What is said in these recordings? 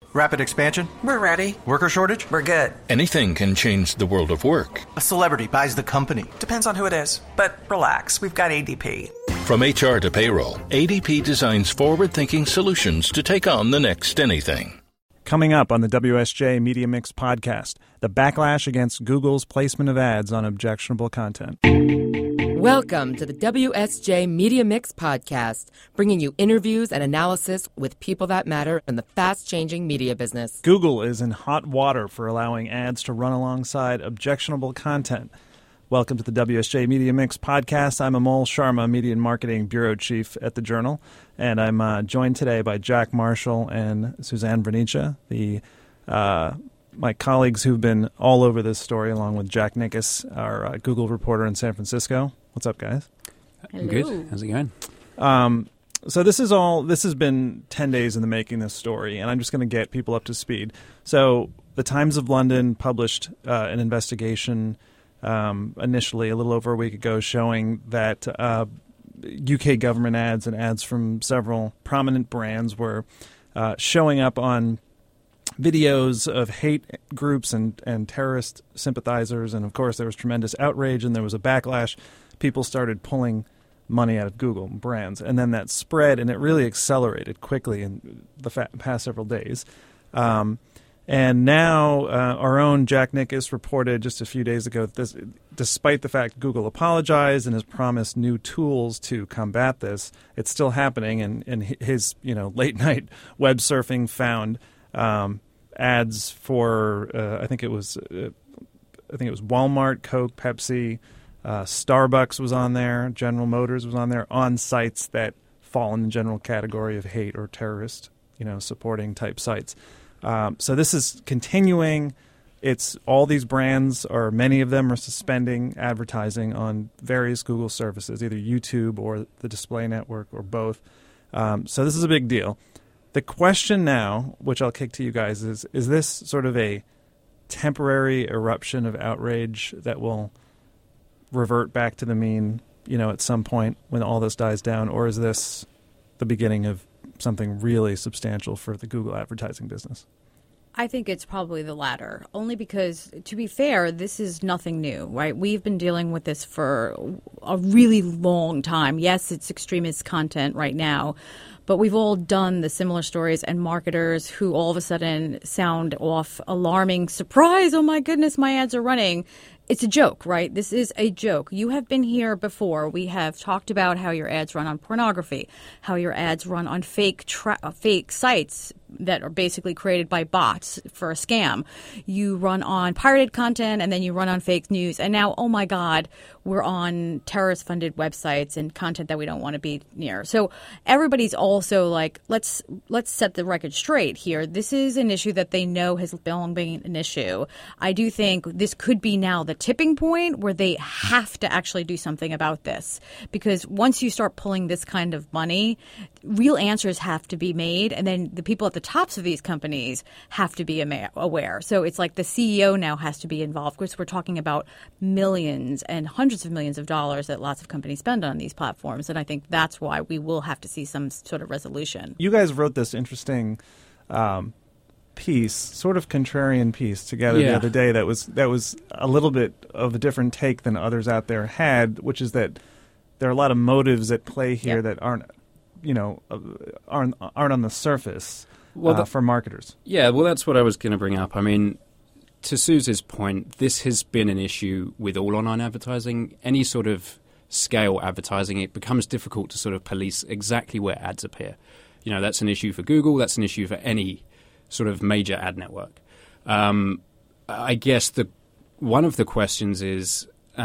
Rapid expansion? We're ready. Worker shortage? We're good. Anything can change the world of work. A celebrity buys the company. Depends on who it is. But relax, we've got ADP. From HR to payroll, ADP designs forward-thinking solutions to take on the next anything. Coming up on the WSJ Media Mix podcast, the backlash against Google's placement of ads on objectionable content. Welcome to the WSJ Media Mix podcast, bringing you interviews and analysis with people that matter in the fast-changing media business. Google is in hot water for allowing ads to run alongside objectionable content. Welcome to the WSJ Media Mix podcast. I'm Amol Sharma, Media and Marketing Bureau Chief at the Journal, and I'm joined today by Jack Marshall and Suzanne Vernicia, my colleagues who've been all over this story, along with Jack Nickus, our Google reporter in San Francisco. What's up, guys? Hello. Good. How's it going? So this has been 10 days in the making, this story, and I'm just going to get people up to speed. So the Times of London published an investigation initially a little over a week ago showing that UK government ads and ads from several prominent brands were showing up on videos of hate groups and terrorist sympathizers. And, of course, there was tremendous outrage and there was a backlash. People started pulling money out of Google brands. And then that spread, and it really accelerated quickly in the past several days. And now our own Jack Nickus reported just a few days ago that this, despite the fact Google apologized and has promised new tools to combat this, it's still happening. And his late-night web surfing found ads for I think it was Walmart, Coke, Pepsi, Starbucks was on there, General Motors was on there, on sites that fall in the general category of hate or terrorist, supporting type sites. So this is continuing. It's all these brands, or many of them, are suspending advertising on various Google services, either YouTube or the display network or both. So this is a big deal. The question now, which I'll kick to you guys, is this sort of a temporary eruption of outrage that will revert back to the mean, at some point when all this dies down, or is this the beginning of something really substantial for the Google advertising business? I think it's probably the latter, only because, to be fair, this is nothing new, right? We've been dealing with this for a really long time. Yes, it's extremist content right now, but we've all done the similar stories, and marketers who all of a sudden sound off alarming, surprise, oh my goodness, my ads are running. It's a joke, right? This is a joke. You have been here before. We have talked about how your ads run on pornography, how your ads run on fake sites that are basically created by bots for a scam. You run on pirated content, and then you run on fake news. And now, oh my God, we're on terrorist-funded websites and content that we don't want to be near. So everybody's also like, let's set the record straight here. This is an issue that they know has long been an issue. I do think this could be now the tipping point where they have to actually do something about this, because once you start pulling this kind of money, real answers have to be made, and then the people at the tops of these companies have to be aware. So it's like the CEO now has to be involved, because we're talking about millions and hundreds of millions of dollars that lots of companies spend on these platforms, and I think that's why we will have to see some sort of resolution. You guys wrote this interesting piece, sort of contrarian piece together the other day that was a little bit of a different take than others out there had, which is that there are a lot of motives at play here that aren't on the surface for marketers. Yeah, well, that's what I was going to bring up. I mean, to Suze's point, this has been an issue with all online advertising. Any sort of scale advertising, it becomes difficult to sort of police exactly where ads appear. That's an issue for Google. That's an issue for any sort of major ad network. I guess one of the questions is,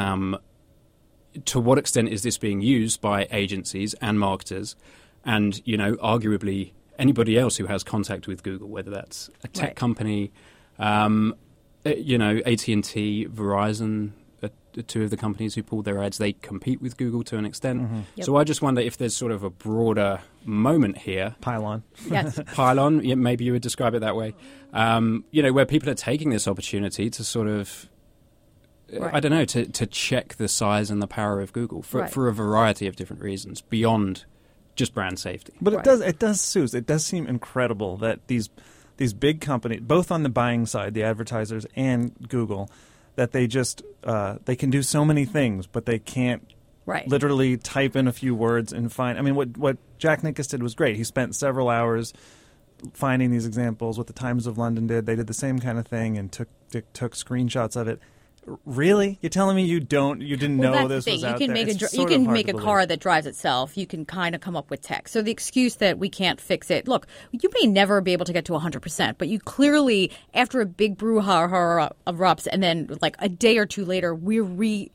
to what extent is this being used by agencies and marketers and, arguably anybody else who has contact with Google, whether that's a tech company, AT&T, Verizon, two of the companies who pulled their ads, they compete with Google to an extent. Mm-hmm. Yep. So I just wonder if there's sort of a broader moment here. Pylon. Yes. Pylon, maybe you would describe it that way. Where people are taking this opportunity to sort of, I don't know, to check the size and the power of Google for a variety of different reasons beyond just brand safety. But it does seem incredible that these these big companies, both on the buying side, the advertisers and Google, that they just they can do so many things, but they can't literally type in a few words and find. I mean, what Jack Nicklaus did was great. He spent several hours finding these examples. What the Times of London did, they did the same kind of thing and took screenshots of it. Really? You're telling me you didn't know this was out there? You can make a car that drives itself. You can kind of come up with tech. So the excuse that we can't fix it, look, you may never be able to get to 100%, but you clearly, after a big brouhaha erupts, and then like a day or two later, we're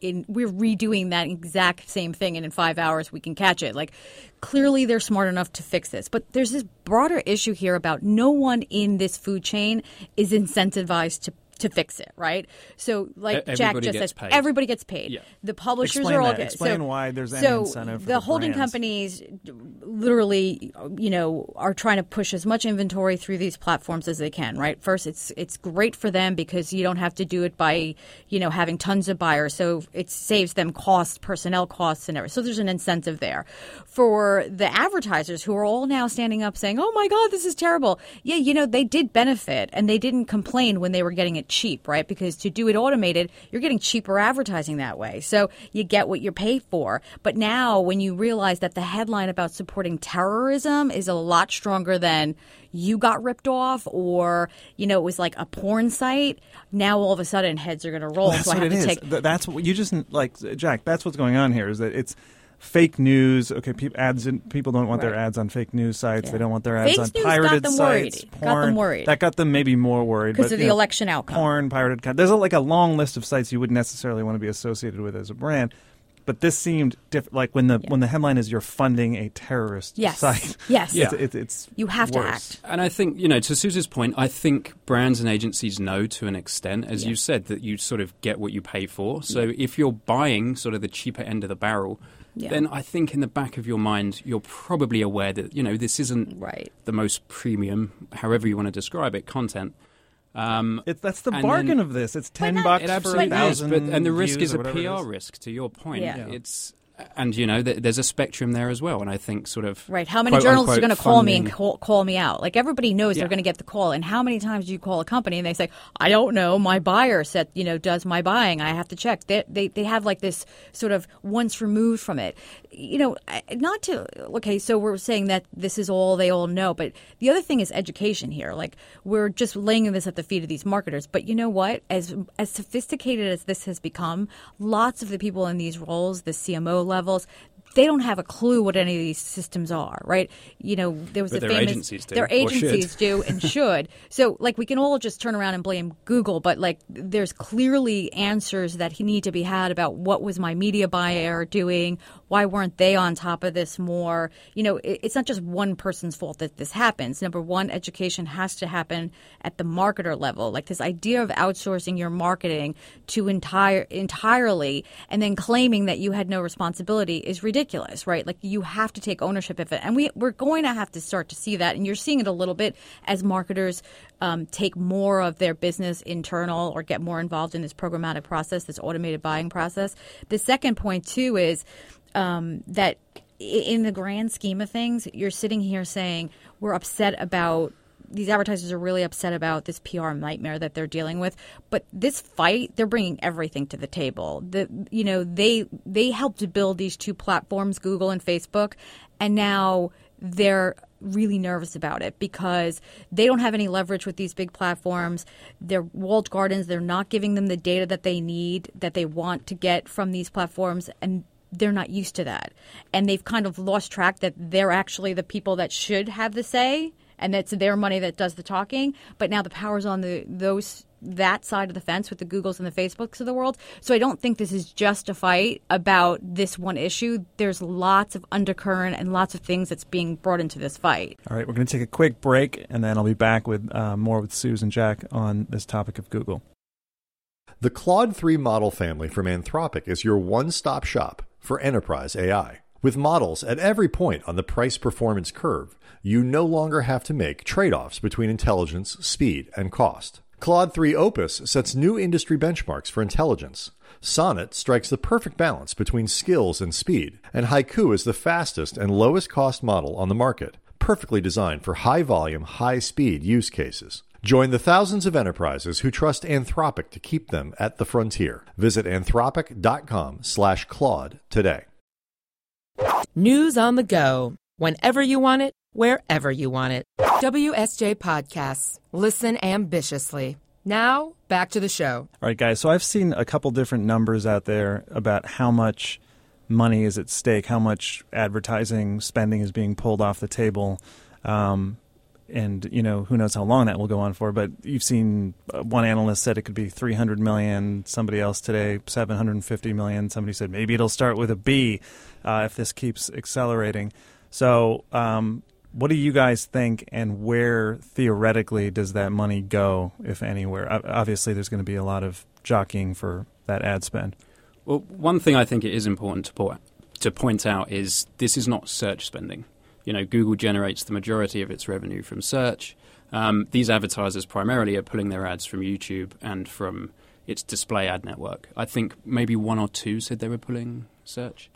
redoing that exact same thing, and in 5 hours we can catch it. Like, clearly they're smart enough to fix this. But there's this broader issue here about no one in this food chain is incentivized to fix it, right? So, like Jack just said, everybody gets paid. Yeah. The publishers are all getting paid. Explain why there's any incentive for the holding brands. companies literally, are trying to push as much inventory through these platforms as they can, right? First, it's great for them because you don't have to do it by, having tons of buyers. So it saves them costs, personnel costs, and everything. So there's an incentive there. For the advertisers who are all now standing up saying, oh my God, this is terrible. Yeah, they did benefit and they didn't complain when they were getting it cheap, right? Because to do it automated, you're getting cheaper advertising that way. So you get what you pay for. But now when you realize that the headline about supporting terrorism is a lot stronger than you got ripped off or, it was like a porn site, now all of a sudden heads are going to roll. Well, that's what it is. That's what you just, like, Jack, that's what's going on here is that it's fake news. Okay, people don't want their ads on fake news sites. Yeah. They don't want their ads on pirated sites. Porn. Got them worried. That got them maybe more worried because of the election outcome. Porn, pirated content. There's a long list of sites you wouldn't necessarily want to be associated with as a brand. But this seemed like when the headline is "You're funding a terrorist site." Yes, it's you have worse. to act. And I think to Suze's point, I think brands and agencies know to an extent, as you said, that you sort of get what you pay for. So if you're buying sort of the cheaper end of the barrel. Yeah. Then I think in the back of your mind, you're probably aware that, this isn't the most premium, however you want to describe it, content. That's the bargain of this. It's $10 for 1,000 and the risk is a PR is. risk, to your point. Yeah. It's And, there's a spectrum there as well. And I think sort of... Right. How many journalists are going to call me and call me out? Like, everybody knows they're going to get the call. And how many times do you call a company and they say, I don't know, my buyer said, does my buying. I have to check. They have like this sort of once removed from it. Not to... Okay, so we're saying that this is all they all know. But the other thing is education here. Like, we're just laying this at the feet of these marketers. But you know what? As sophisticated as this has become, lots of the people in these roles, the CMO levels, they don't have a clue what any of these systems are, right? There was but a their famous... agencies do. Their agencies do and should. So, like, we can all just turn around and blame Google, but, like, there's clearly answers that need to be had about what was my media buyer doing, why weren't they on top of this more? It's not just one person's fault that this happens. Number one, education has to happen at the marketer level. Like, this idea of outsourcing your marketing to entirely and then claiming that you had no responsibility is ridiculous, right? Like, you have to take ownership of it. And we're going to have to start to see that. And you're seeing it a little bit as marketers take more of their business internal or get more involved in this programmatic process, this automated buying process. The second point, too, is that in the grand scheme of things, you're sitting here saying we're upset about these advertisers are really upset about this PR nightmare that they're dealing with. But this fight, they're bringing everything to the table. They helped to build these two platforms, Google and Facebook, and now they're really nervous about it because they don't have any leverage with these big platforms. They're walled gardens. They're not giving them the data that they need, that they want to get from these platforms, and they're not used to that. And they've kind of lost track that they're actually the people that should have the say, and that's their money that does the talking. But now the power's on that side of the fence with the Googles and the Facebooks of the world. So I don't think this is just a fight about this one issue. There's lots of undercurrent and lots of things that's being brought into this fight. All right, we're going to take a quick break, and then I'll be back with more with Suze and Jack on this topic of Google. The Claude 3 model family from Anthropic is your one-stop shop for enterprise AI. With models at every point on the price-performance curve, you no longer have to make trade-offs between intelligence, speed, and cost. Claude 3 Opus sets new industry benchmarks for intelligence. Sonnet strikes the perfect balance between skills and speed, and Haiku is the fastest and lowest cost model on the market, perfectly designed for high-volume, high-speed use cases. Join the thousands of enterprises who trust Anthropic to keep them at the frontier. Visit anthropic.com/Claude today. News on the go. Whenever you want it, wherever you want it. WSJ Podcasts. Listen ambitiously. Now, back to the show. All right, guys. So I've seen a couple different numbers out there about how much money is at stake, how much advertising spending is being pulled off the table. And, you know, who knows how long that will go on for. But you've seen one analyst said it could be $300 million. Somebody else today, $750 million. Somebody said maybe it'll start with a B if this keeps accelerating. So what do you guys think, and where theoretically does that money go, if anywhere? Obviously, there's going to be a lot of jockeying for that ad spend. Well, one thing I think it is important to point out is this is not search spending. You know, Google generates the majority of its revenue from search. These advertisers primarily are pulling their ads from YouTube and from its display ad network. I think maybe one or two said they were pulling search.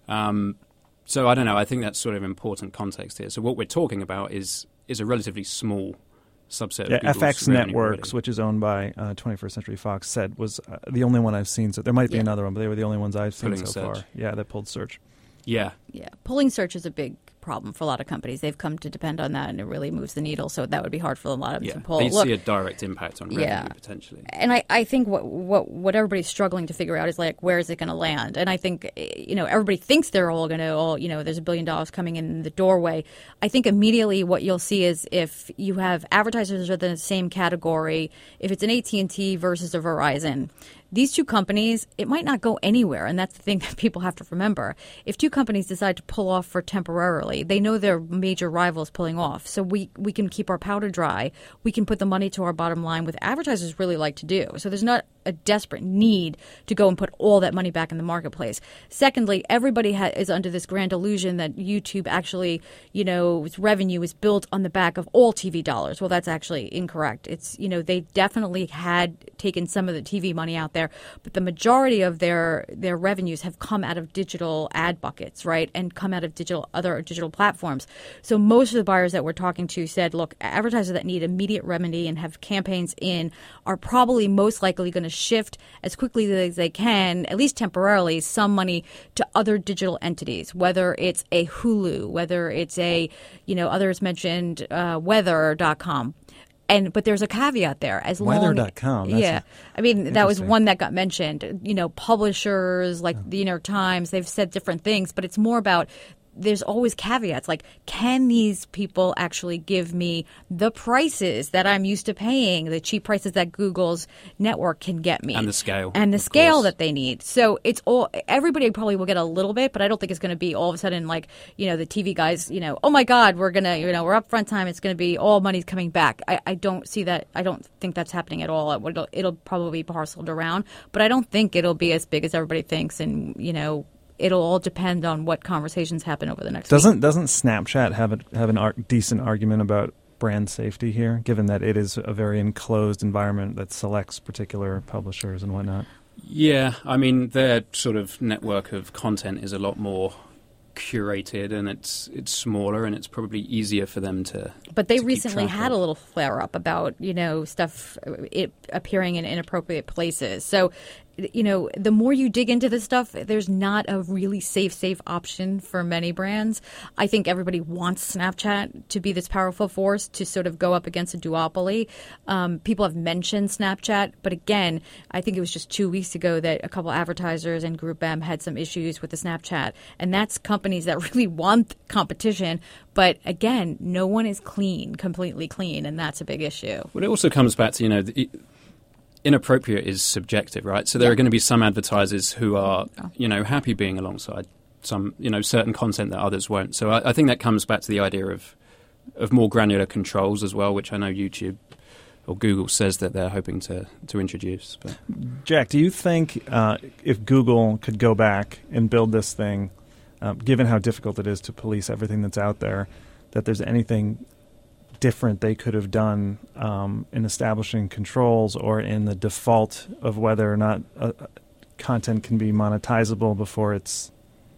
So I don't know. I think that's sort of important context here. So what we're talking about is a relatively small subset of Google's FX revenue Networks, already. which is owned by 21st Century Fox, said was the only one I've seen. So there might be another one, but they were the only ones I've seen Pulling so search. far. Yeah, that pulled search. Yeah. Yeah, pulling search is a big problem for a lot of companies. They've come to depend on that, and it really moves the needle. So that would be hard for a lot of them to pull. They Look, see a direct impact on revenue potentially. and I think what everybody's struggling to figure out is, like, where is it going to land? And I think, you know, everybody thinks they're all going to, you know, there's $1 billion coming in the doorway. I think immediately what you'll see is if you have advertisers within the same category, if it's an AT&T versus a Verizon, these two companies, it might not go anywhere, and that's the thing that people have to remember. If two companies decide to pull off for temporarily, they know their major rivals pulling off, so we can keep our powder dry. We can put the money to our bottom line, what advertisers really like to do. So there's not a desperate need to go and put all that money back in the marketplace. Secondly, everybody is under this grand illusion that YouTube actually, you know, its revenue is built on the back of all TV dollars. Well, that's actually incorrect. It's, you know, they definitely had taken some of the TV money out there, but the majority of their revenues have come out of digital ad buckets, right, and come out of other digital platforms. So most of the buyers that we're talking to said, look, advertisers that need immediate remedy and have campaigns in are probably most likely going to shift as quickly as they can, at least temporarily, some money to other digital entities, whether it's a Hulu, whether it's a, you know, others mentioned weather.com. But there's a caveat there. As long Weather.com. I mean, that was one that got mentioned. You know, publishers like the New York Times, they've said different things, but it's more about there's always caveats. Like, can these people actually give me the prices that I'm used to paying, the cheap prices that Google's network can get me? And the scale. And the scale that they need. So it's all, everybody probably will get a little bit, but I don't think it's going to be all of a sudden like, you know, the TV guys, you know, oh my God, we're going to, you know, we're upfront time. It's going to be all money's coming back. I don't see that. I don't think that's happening at all. It'll probably be parceled around, but I don't think it'll be as big as everybody thinks. And, you know, it'll all depend on what conversations happen over the next week. Doesn't Snapchat have an decent argument about brand safety here, given that it is a very enclosed environment that selects particular publishers and whatnot? Yeah, I mean, their sort of network of content is a lot more curated, and it's smaller, and it's probably easier for them to. But they recently had a little flare up about, you know, stuff appearing in inappropriate places. So, you know, the more you dig into this stuff, there's not a really safe option for many brands. I think everybody wants Snapchat to be this powerful force to sort of go up against a duopoly. People have mentioned Snapchat, but again, I think it was just 2 weeks ago that a couple advertisers and Group M had some issues with the Snapchat, and that's companies that really want competition. But again, no one is completely clean, and that's a big issue. Well, it also comes back to, you know, inappropriate is subjective, right? So there are going to be some advertisers who are, you know, happy being alongside some, you know, certain content that others won't. So I think that comes back to the idea of more granular controls as well, which I know YouTube or Google says that they're hoping to introduce. But. Jack, do you think if Google could go back and build this thing, given how difficult it is to police everything that's out there, that there's anything different they could have done in establishing controls or in the default of whether or not content can be monetizable before it's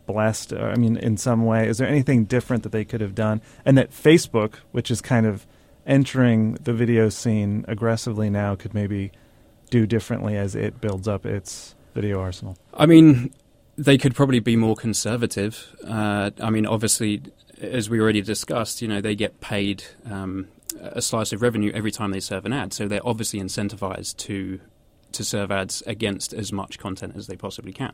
blessed? I mean, in some way, is there anything different that they could have done? And that Facebook, which is kind of entering the video scene aggressively now, could maybe do differently as it builds up its video arsenal? I mean, they could probably be more conservative. I mean, obviously, as we already discussed, they get paid a slice of revenue every time they serve an ad. So they're obviously incentivized to serve ads against as much content as they possibly can.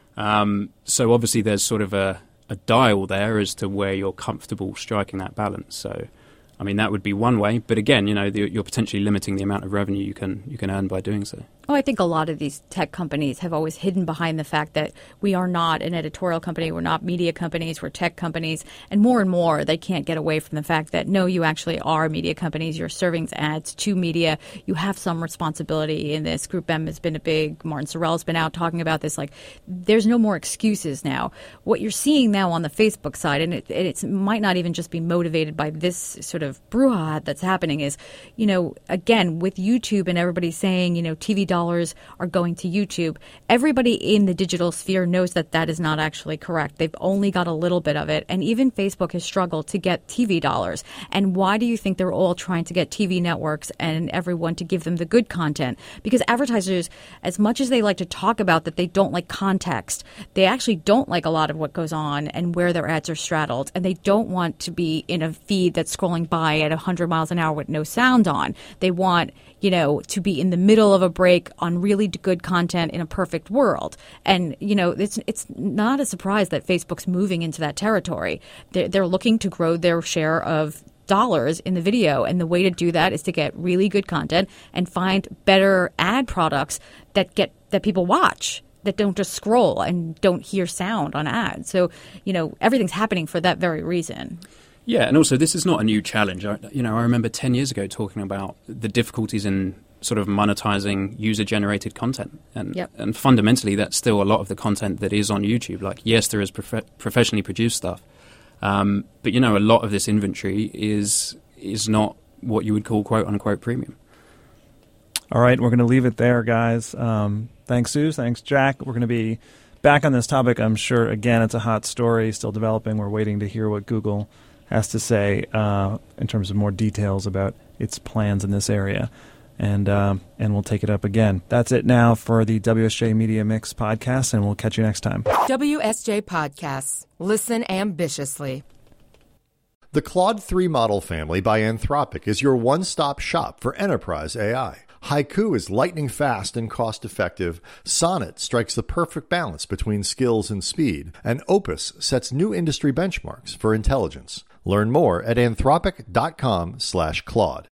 So obviously there's sort of a dial there as to where you're comfortable striking that balance. So, I mean, that would be one way. But again, you're potentially limiting the amount of revenue you can earn by doing so. Oh, I think a lot of these tech companies have always hidden behind the fact that we are not an editorial company, we're not media companies, we're tech companies. And more, they can't get away from the fact that, no, you actually are media companies. You're serving ads to media. You have some responsibility in this. Group M has been Martin Sorrell's been out talking about this. Like, there's no more excuses now. What you're seeing now on the Facebook side, and it might not even just be motivated by this sort of brouhaha that's happening, is, again, with YouTube and everybody saying, TV dollars are going to YouTube. Everybody in the digital sphere knows that that is not actually correct. They've only got a little bit of it. And even Facebook has struggled to get TV dollars. And why do you think they're all trying to get TV networks and everyone to give them the good content? Because advertisers, as much as they like to talk about that they don't like context, they actually don't like a lot of what goes on and where their ads are straddled. And they don't want to be in a feed that's scrolling by at 100 miles an hour with no sound on. They want, to be in the middle of a break on really good content in a perfect world. And, it's not a surprise that Facebook's moving into that territory. They're looking to grow their share of dollars in the video. And the way to do that is to get really good content and find better ad products that people watch, that don't just scroll and don't hear sound on ads. So, everything's happening for that very reason. Yeah, and also this is not a new challenge. I remember 10 years ago talking about the difficulties in sort of monetizing user-generated content. And fundamentally, that's still a lot of the content that is on YouTube. Like, yes, there is professionally produced stuff. But, a lot of this inventory is not what you would call quote-unquote premium. All right, we're going to leave it there, guys. Thanks, Suze. Thanks, Jack. We're going to be back on this topic, I'm sure. Again, it's a hot story, still developing. We're waiting to hear what Google has to say in terms of more details about its plans in this area. And we'll take it up again. That's it now for the WSJ Media Mix podcast, and we'll catch you next time. WSJ Podcasts. Listen ambitiously. The Claude 3 model family by Anthropic is your one-stop shop for enterprise AI. Haiku is lightning fast and cost-effective. Sonnet strikes the perfect balance between skills and speed. And Opus sets new industry benchmarks for intelligence. Learn more at anthropic.com/Claude.